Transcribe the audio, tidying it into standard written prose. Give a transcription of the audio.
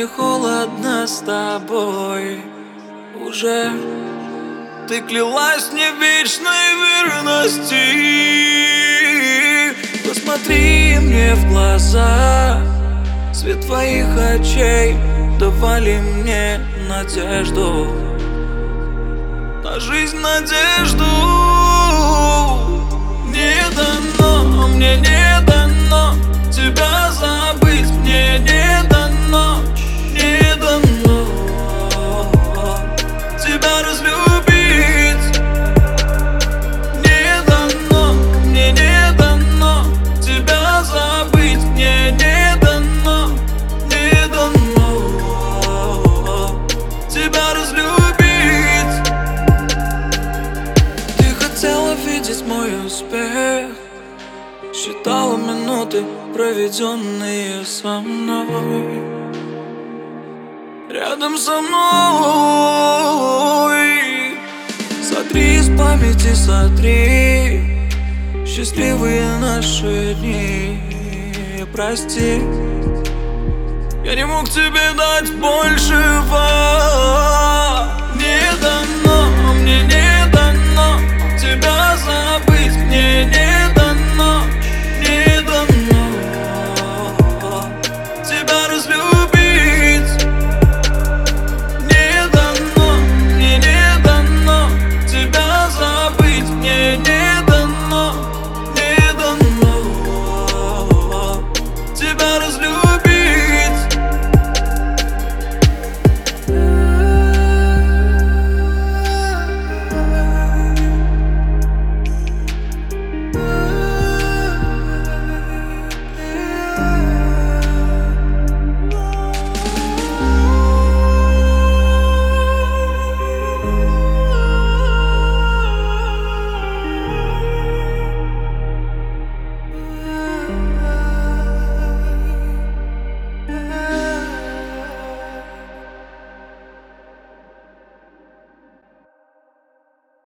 не холодно с тобой уже. Ты клялась мне в вечной верности. Посмотри мне в глаза, свет твоих очей давали мне надежду на жизнь, надежду. Не дано, мне не дано тебя забыть, мне не дано, не дано тебя разлюбить. Не дано, мне не дано тебя забыть, мне не дано, не дано тебя разлюбить. Ты хотела видеть мой успех, считала минуты, проведенные со мной, рядом со мной. Сотри из памяти, сотри счастливые наши дни. Прости, я не мог тебе дать боль